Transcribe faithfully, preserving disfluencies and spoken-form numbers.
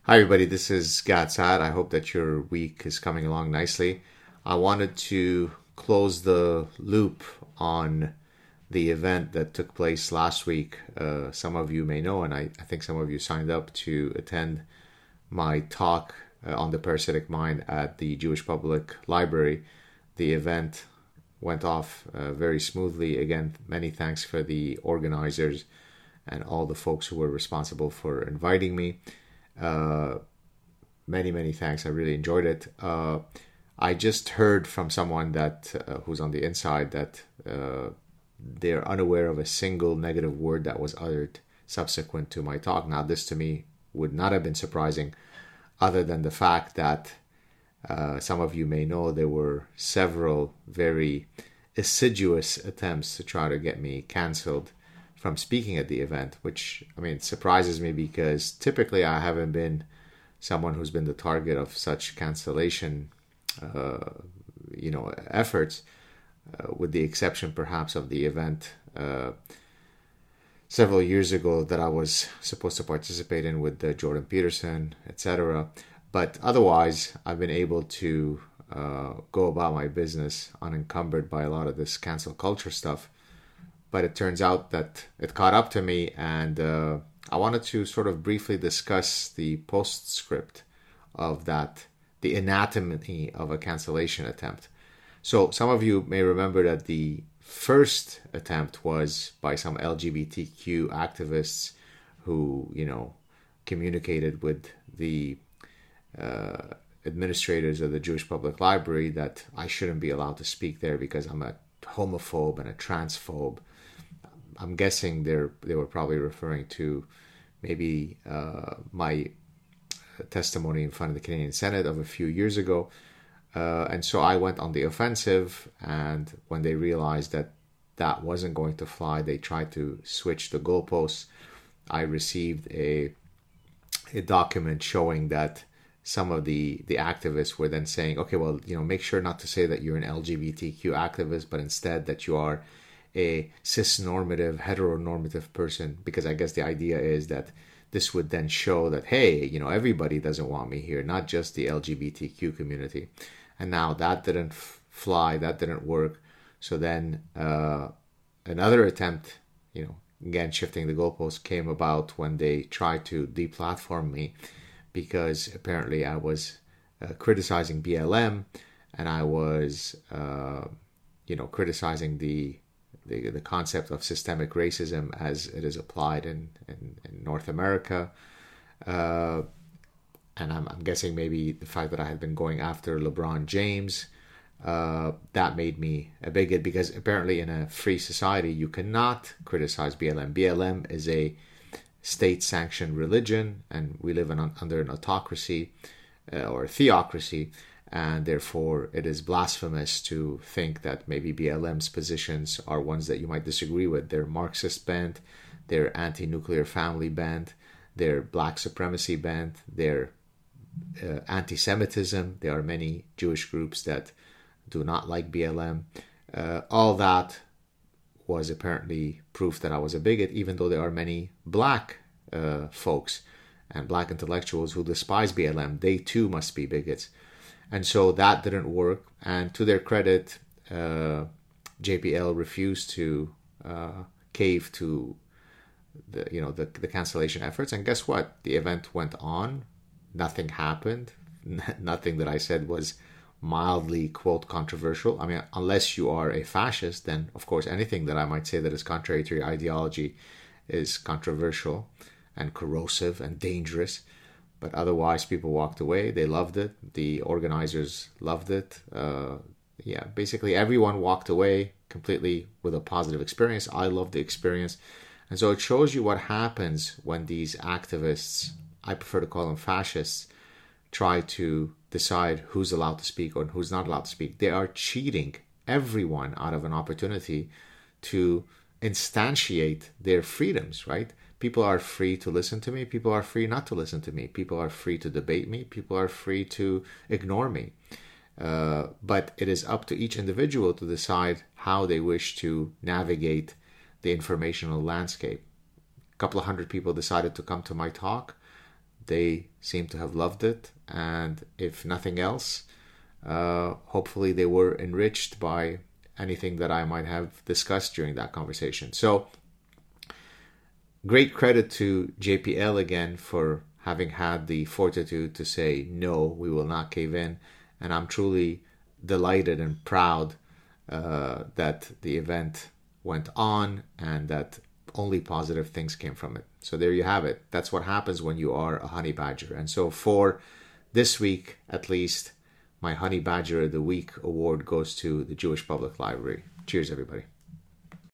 Hi, everybody. This is Gad Saad. I hope that your week is coming along nicely. I wanted to close the loop on the event that took place last week. Uh, some of you may know, and I, I think some of you signed up to attend my talk uh, on the parasitic mind at the Jewish Public Library. The event went off uh, very smoothly. Again, many thanks for the organizers and all the folks who were responsible for inviting me. Uh, many, many thanks. I really enjoyed it. Uh, I just heard from someone that uh, who's on the inside that uh, they're unaware of a single negative word that was uttered subsequent to my talk. Now, this to me would not have been surprising, other than the fact that uh, some of you may know there were several very assiduous attempts to try to get me canceled from speaking at the event, which, I mean, surprises me because typically I haven't been someone who's been the target of such cancellation, uh, you know, efforts, uh, with the exception perhaps of the event uh, several years ago that I was supposed to participate in with uh, Jordan Peterson, et cetera. But otherwise, I've been able to uh, go about my business unencumbered by a lot of this cancel culture stuff. But it turns out that it caught up to me, and uh, I wanted to sort of briefly discuss the postscript of that, the anatomy of a cancellation attempt. So some of you may remember that the first attempt was by some L G B T Q activists who, you know, communicated with the uh, administrators of the Jewish Public Library that I shouldn't be allowed to speak there because I'm a homophobe and a transphobe. I'm guessing they're they were probably referring to maybe uh, my testimony in front of the Canadian Senate of a few years ago. Uh, and so I went on the offensive, and when they realized that that wasn't going to fly, they tried to switch the goalposts. I received a a document showing that some of the, the activists were then saying, okay, well, you know, make sure not to say that you're an L G B T Q activist, but instead that you are a cis-normative, heteronormative person, because I guess the idea is that this would then show that, hey, you know, everybody doesn't want me here, not just the L G B T Q community. And now that didn't f- fly, that didn't work. So then uh, another attempt, you know, again, shifting the goalposts came about when they tried to deplatform me because apparently I was uh, criticizing B L M and I was, uh, you know, criticizing the The, the concept of systemic racism as it is applied in, in, in North America. Uh, and I'm, I'm guessing maybe the fact that I had been going after LeBron James, uh, that made me a bigot, because apparently in a free society, you cannot criticize B L M. B L M is a state-sanctioned religion, and we live in, under an autocracy uh, or a theocracy. And therefore, it is blasphemous to think that maybe B L M's positions are ones that you might disagree with. They're Marxist bent, they're anti-nuclear family bent, they're black supremacy bent, they're uh, anti-Semitism. There are many Jewish groups that do not like B L M. Uh, all that was apparently proof that I was a bigot, even though there are many black uh, folks and black intellectuals who despise B L M. They too must be bigots. And so that didn't work. And to their credit, uh, J P L refused to uh, cave to the you know the, the cancellation efforts. And guess what? The event went on. Nothing happened. Nothing that I said was mildly, quote, controversial. I mean, unless you are a fascist, then of course anything that I might say that is contrary to your ideology is controversial and corrosive and dangerous. But otherwise, people walked away. They loved it. The organizers loved it. Uh, yeah, basically everyone walked away completely with a positive experience. I loved the experience. And so it shows you what happens when these activists, I prefer to call them fascists, try to decide who's allowed to speak or who's not allowed to speak. They are cheating everyone out of an opportunity to instantiate their freedoms, right? People are free to listen to me. People are free not to listen to me. People are free to debate me. People are free to ignore me. Uh, but it is up to each individual to decide how they wish to navigate the informational landscape. A couple of hundred people decided to come to my talk. they seem to have loved it. And if nothing else, uh, hopefully they were enriched by anything that I might have discussed during that conversation. So great credit to J P L again for having had the fortitude to say, no, we will not cave in. And I'm truly delighted and proud uh, that the event went on and that only positive things came from it. So there you have it. That's what happens when you are a honey badger. And so for this week, at least, my Honey Badger of the Week award goes to the Jewish Public Library. Cheers, everybody.